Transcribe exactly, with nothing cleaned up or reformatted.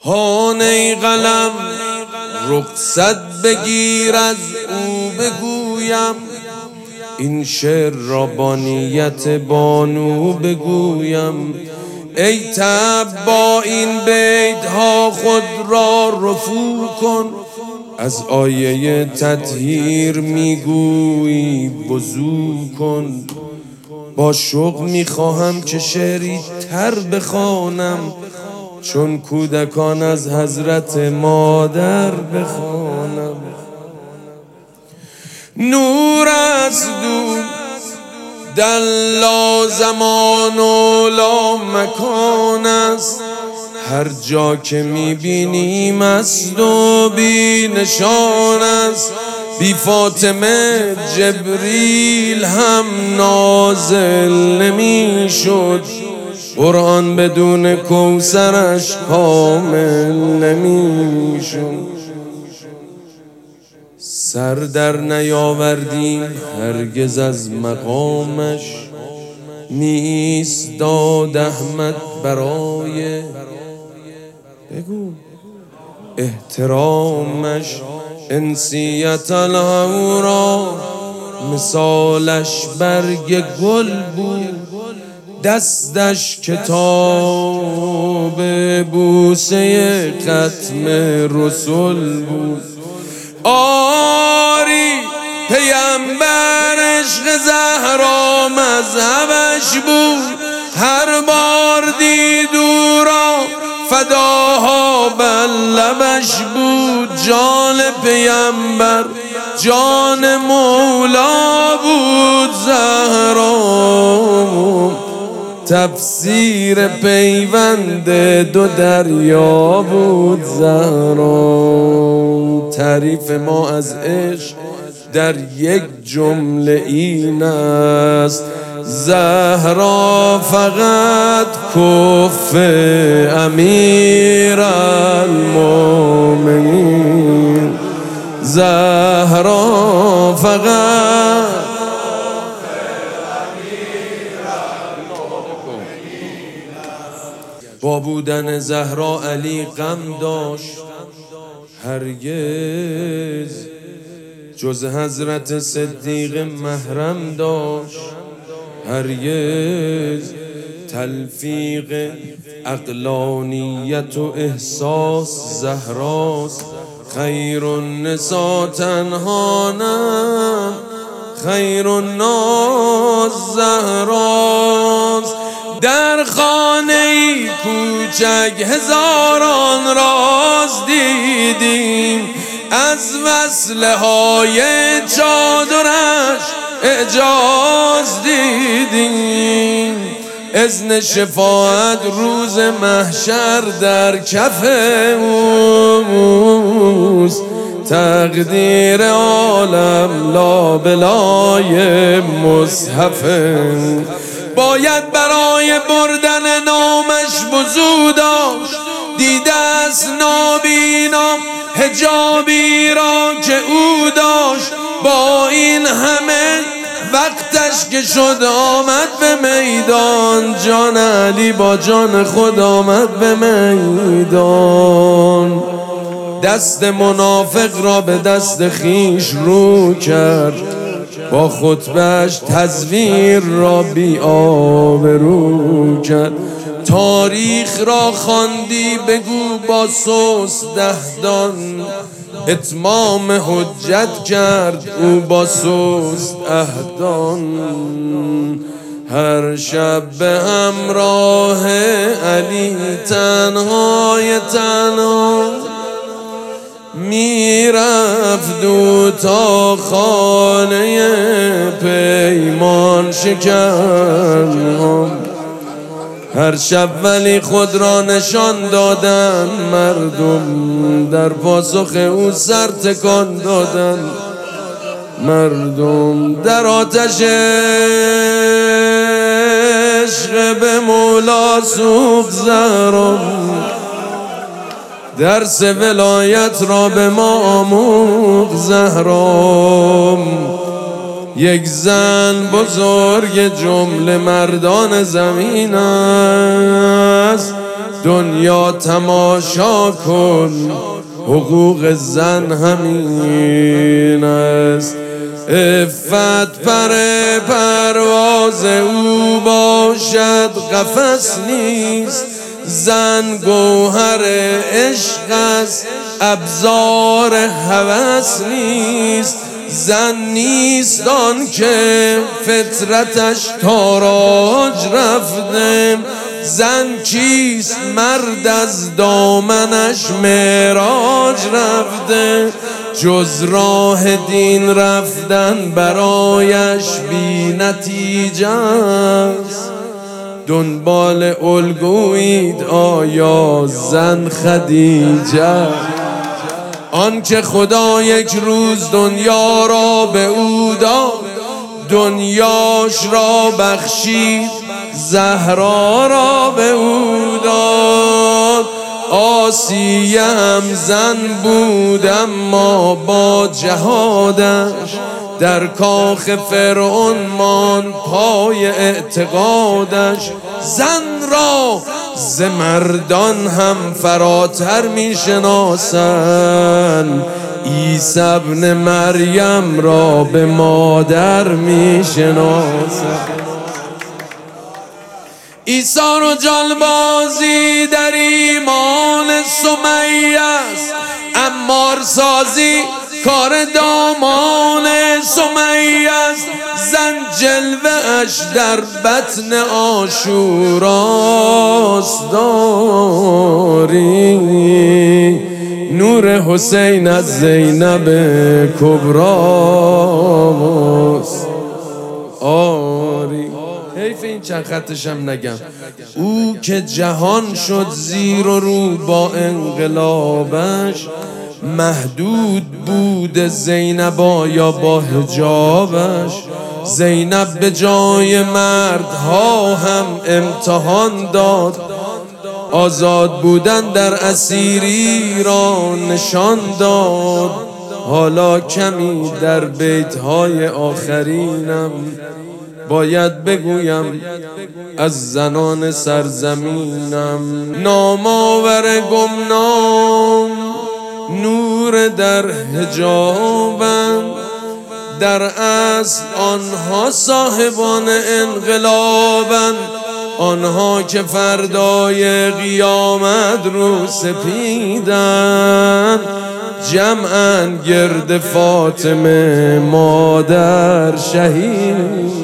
هان ای قلم رخصت بگیر از او بگویم، این شعر را با نیت بانو بگویم. ای طبع با این بیت ها خود را رفو کن، از آیه تطهیر میگویی وضو کن. با شوق میخواهم که شعری تر بخوانم، چون کودکان از حضرت مادر بخوانم. نور است دو در لا زمان و لا مکان است، هر جا که میبینیم است و بی نشان است. بی فاطمه جبریل هم نازل نمیشد، قرآن بدون کوثرش کامل نمیشد. سر در نیاوردیم هرگز از مقامش، میایستاد احمد برای بگو احترامش. انسیت الهورا مثالش برگ گل بود، دستش کتاب بوسه ختم رسول بود. آری پیامبر عشق زهرا مذهبش بود، هر بار دید او را فداها بر لبش بود. جان پیامبر جان مولا بود زهرا، تفسیر پیوند دو دریا بود زهرا. تعریف ما از عشق در یک جمله این است، زهرا فقط کف امیر المؤمنین، زهرا فقط با بودن زهرا علی غم داشت، هرگز جز حضرت صدیق محرم داشت. هرگز تلفیق عقلانیت و احساس زهراست. خیر النساء تنها نه، خیر الناس زهراست. در خانه کوچک هزاران راز دیدیم، از وصله های چادرش اعجاز دیدیم. اذن شفاعت روز محشر در کف اوست، تقدیر عالم لابلای مصحف. باید برای بردن نامش وضو داشت، دیده است نابینا حجابی را که او داشت. با این همه وقتش که شد آمد به میدان، جان علی با جان خود آمد به میدان. دست منافق را به دست خیش رو کرد، با خطبهش تزویر را بی آبرو کرد. تاریخ را خواندی بگو با سوس دهدان، اتمام حجت کرد او با سوس اهدان. هر شب به همراه علی تنهای تنها میرفت دو تا خانه پیمان شکن. هر شب ولی خود را نشان دادن مردم، در پاسخ او سر تکان دادن مردم. در آتش عشق به مولا سوخت زهرا، درس ولایت را به ما آموخت زهرا. یک زن بزرگ جمله مردان زمین است، دنیا تماشا کن، حقوق زن همین است. عفت پر پرواز او باشد قفس نیست، زن گوهر عشق است ابزار هوس نیست. زن نیست آن که فطرتش تاراج رفته، زن چیست مرد از دامنش معراج رفته. جز راه دین رفتن برایش بی نتیجه است. دنبال الگویید آیا زن خدیجه؟ آن که خدا یک روز دنیا را به او داد، دنیاش را بخشید، زهرا را به او داد. آسیه هم زن بود اما با جهادش، در کاخ فرعون ماند پای اعتقادش. زن را ز مردان هم فراتر می شناسند، عیسی ابن مریم را به مادر می شناسند. عیسی رو جانبازی در ایمان سمیه است، عمار سازی کار دامان سمیه است. زن جلوه اش در بطن عاشوراست داری، نور حسین از زینب کبراست آری. حیف این چند خطشم نگم. او که جهان شد زیر و رو با انقلابش، محدود بود زینبا یا با حجابش. زینب به جای مردها هم امتحان داد، آزاد بودن در اسیری را نشان داد. حالا کمی در بیتهای آخرینم باید بگویم از زنان سرزمینم. نامآور گمنام نور در حجابند، در اصل آنها صاحبان انقلابند. آنها که فردای قیامت رو سپیدن، جمعاً گرد فاطمه مادر شهید.